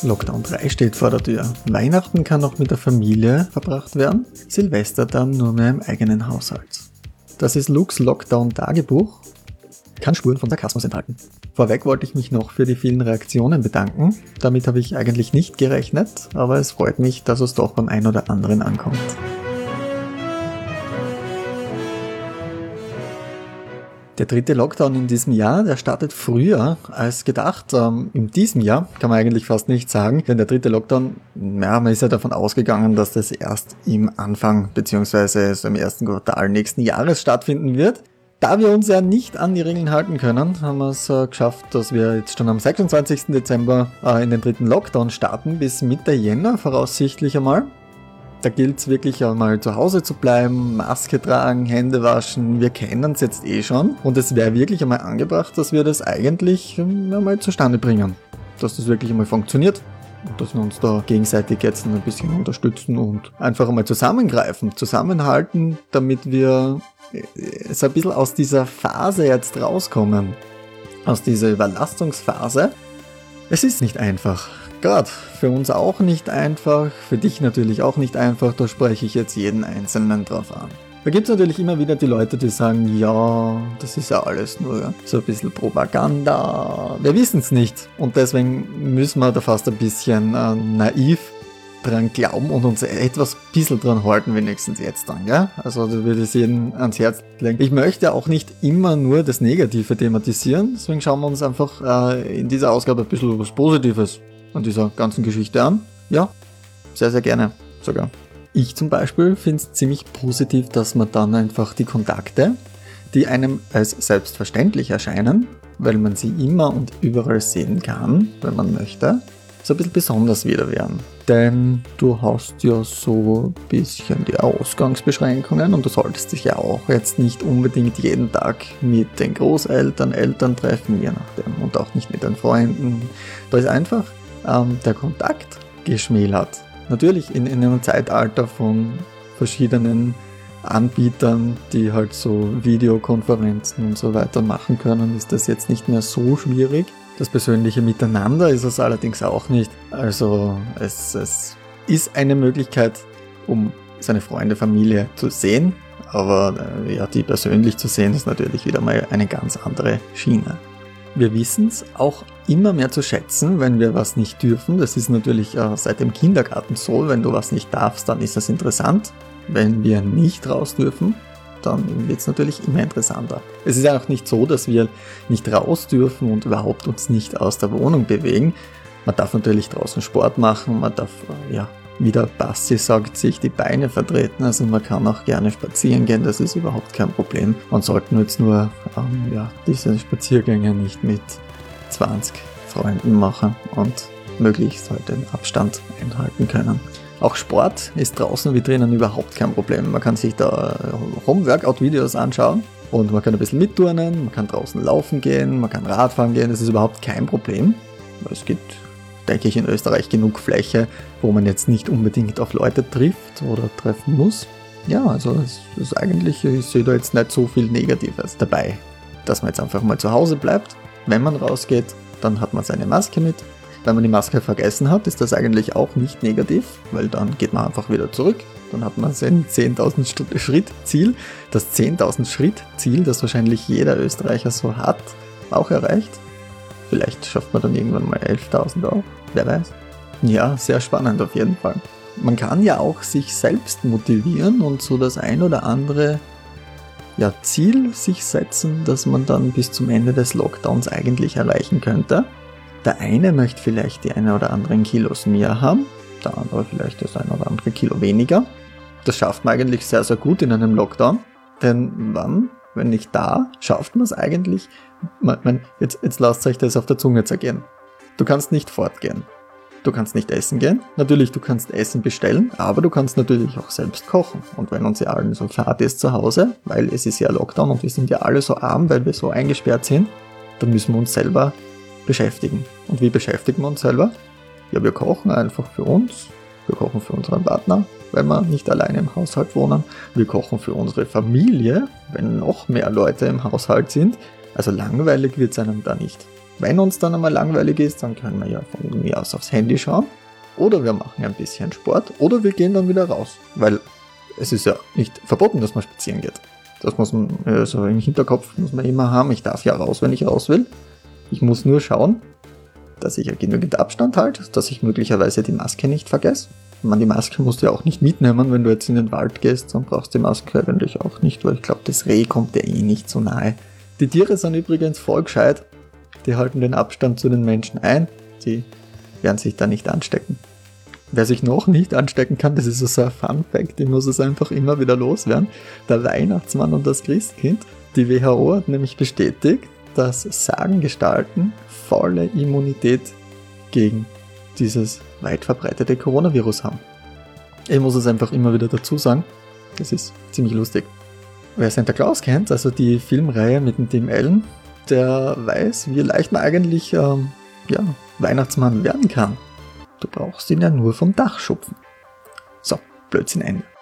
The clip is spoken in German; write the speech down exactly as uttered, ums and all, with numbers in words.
Lockdown drei steht vor der Tür. Weihnachten kann noch mit der Familie verbracht werden, Silvester dann nur mehr im eigenen Haushalt. Das ist Lukes Lockdown-Tagebuch, kann Spuren von Sarkasmus enthalten. Vorweg wollte ich mich noch für die vielen Reaktionen bedanken. Damit habe ich eigentlich nicht gerechnet, aber es freut mich, dass es doch beim einen oder anderen ankommt. Der dritte Lockdown in diesem Jahr, der startet früher als gedacht. Ähm, in diesem Jahr kann man eigentlich fast nicht sagen, denn der dritte Lockdown, ja, man ist ja davon ausgegangen, dass das erst im Anfang bzw. so im ersten Quartal nächsten Jahres stattfinden wird. Da wir uns ja nicht an die Regeln halten können, haben wir es äh, geschafft, dass wir jetzt schon am sechsundzwanzigsten Dezember äh, in den dritten Lockdown starten, bis Mitte Jänner voraussichtlich einmal. Da gilt es wirklich einmal zu Hause zu bleiben, Maske tragen, Hände waschen, wir kennen es jetzt eh schon. Und es wäre wirklich einmal angebracht, dass wir das eigentlich einmal zustande bringen. Dass das wirklich einmal funktioniert und dass wir uns da gegenseitig jetzt ein bisschen unterstützen und einfach einmal zusammengreifen, zusammenhalten, damit wir so ein bisschen aus dieser Phase jetzt rauskommen. Aus dieser Überlastungsphase. Es ist nicht einfach. Gerade für uns auch nicht einfach, für dich natürlich auch nicht einfach, da spreche ich jetzt jeden Einzelnen drauf an. Da gibt es natürlich immer wieder die Leute, die sagen, ja, das ist ja alles nur so ein bisschen Propaganda, wir wissen es nicht und deswegen müssen wir da fast ein bisschen äh, naiv dran glauben und uns etwas bisschen dran halten, wenigstens jetzt dann, ja? Also da würde ich es jedem ans Herz legen. Ich möchte auch nicht immer nur das Negative thematisieren, deswegen schauen wir uns einfach äh, in dieser Ausgabe ein bisschen was Positives an dieser ganzen Geschichte an. Ja, sehr, sehr gerne sogar. Ich zum Beispiel finde es ziemlich positiv, dass man dann einfach die Kontakte, die einem als selbstverständlich erscheinen, weil man sie immer und überall sehen kann, wenn man möchte, so ein bisschen besonders wieder werden. Denn du hast ja so ein bisschen die Ausgangsbeschränkungen und du solltest dich ja auch jetzt nicht unbedingt jeden Tag mit den Großeltern, Eltern treffen, je nachdem, und auch nicht mit den Freunden. Da ist einfach ähm, der Kontakt geschmälert. Natürlich in, in einem Zeitalter von verschiedenen Anbietern, die halt so Videokonferenzen und so weiter machen können, ist das jetzt nicht mehr so schwierig. Das persönliche Miteinander ist es allerdings auch nicht. Also es, es ist eine Möglichkeit, um seine Freunde, Familie zu sehen, aber äh, ja, die persönlich zu sehen, ist natürlich wieder mal eine ganz andere Schiene. Wir wissen es auch immer mehr zu schätzen, wenn wir was nicht dürfen. Das ist natürlich äh, seit dem Kindergarten so, wenn du was nicht darfst, dann ist das interessant. Wenn wir nicht raus dürfen, dann wird es natürlich immer interessanter. Es ist ja auch nicht so, dass wir nicht raus dürfen und überhaupt uns nicht aus der Wohnung bewegen. Man darf natürlich draußen Sport machen, man darf, ja, wie der Basti sagt, sich die Beine vertreten, also man kann auch gerne spazieren gehen, das ist überhaupt kein Problem. Man sollte jetzt nur ähm, ja, diese Spaziergänge nicht mit zwanzig Freunden machen und möglichst halt den Abstand einhalten können. Auch Sport ist draußen wie drinnen überhaupt kein Problem. Man kann sich da Home-Workout-Videos anschauen und man kann ein bisschen mitturnen, man kann draußen laufen gehen, man kann Radfahren gehen, das ist überhaupt kein Problem. Es gibt, denke ich, in Österreich genug Fläche, wo man jetzt nicht unbedingt auf Leute trifft oder treffen muss. Ja, also es ist eigentlich, ich sehe da jetzt nicht so viel Negatives dabei, dass man jetzt einfach mal zu Hause bleibt. Wenn man rausgeht, dann hat man seine Maske mit. Wenn man die Maske vergessen hat, ist das eigentlich auch nicht negativ, weil dann geht man einfach wieder zurück. Dann hat man sein zehntausend Schritt Ziel, das zehntausend Schritt Ziel, das wahrscheinlich jeder Österreicher so hat, auch erreicht. Vielleicht schafft man dann irgendwann mal elftausend auch, wer weiß. Ja, sehr spannend auf jeden Fall. Man kann ja auch sich selbst motivieren und so das ein oder andere ja, Ziel sich setzen, das man dann bis zum Ende des Lockdowns eigentlich erreichen könnte. Der eine möchte vielleicht die eine oder anderen Kilos mehr haben, der andere vielleicht das eine oder andere Kilo weniger. Das schafft man eigentlich sehr, sehr gut in einem Lockdown. Denn wann, wenn nicht da, schafft man es eigentlich, man, man, jetzt, jetzt lasst euch das auf der Zunge zergehen. Du kannst nicht fortgehen. Du kannst nicht essen gehen. Natürlich, du kannst Essen bestellen, aber du kannst natürlich auch selbst kochen. Und wenn uns ja allen so fad ist zu Hause, weil es ist ja Lockdown und wir sind ja alle so arm, weil wir so eingesperrt sind, dann müssen wir uns selber beschäftigen. Und wie beschäftigen wir uns selber? Ja, wir kochen einfach für uns. Wir kochen für unseren Partner, wenn wir nicht alleine im Haushalt wohnen. Wir kochen für unsere Familie, wenn noch mehr Leute im Haushalt sind. Also langweilig wird es einem da nicht. Wenn uns dann einmal langweilig ist, dann können wir ja von mir aus aufs Handy schauen. Oder wir machen ein bisschen Sport. Oder wir gehen dann wieder raus. Weil es ist ja nicht verboten, dass man spazieren geht. Das muss man, also im Hinterkopf muss man immer haben. Ich darf ja raus, wenn ich raus will. Ich muss nur schauen, dass ich ja genügend Abstand halte, dass ich möglicherweise die Maske nicht vergesse. Man, die Maske musst du ja auch nicht mitnehmen, wenn du jetzt in den Wald gehst, dann brauchst du die Maske eigentlich auch nicht, weil ich glaube, das Reh kommt dir eh nicht so nahe. Die Tiere sind übrigens voll gescheit. Die halten den Abstand zu den Menschen ein. Die werden sich da nicht anstecken. Wer sich noch nicht anstecken kann, das ist so ein Fun-Fact, ich muss es einfach immer wieder loswerden. Der Weihnachtsmann und das Christkind. Die W H O hat nämlich bestätigt, dass Sagengestalten volle Immunität gegen dieses weit verbreitete Coronavirus haben. Ich muss es einfach immer wieder dazu sagen. Das ist ziemlich lustig. Wer Santa Claus kennt, also die Filmreihe mit dem Tim Allen, der weiß, wie leicht man eigentlich ähm, ja, Weihnachtsmann werden kann. Du brauchst ihn ja nur vom Dach schupfen. So, Blödsinn Ende.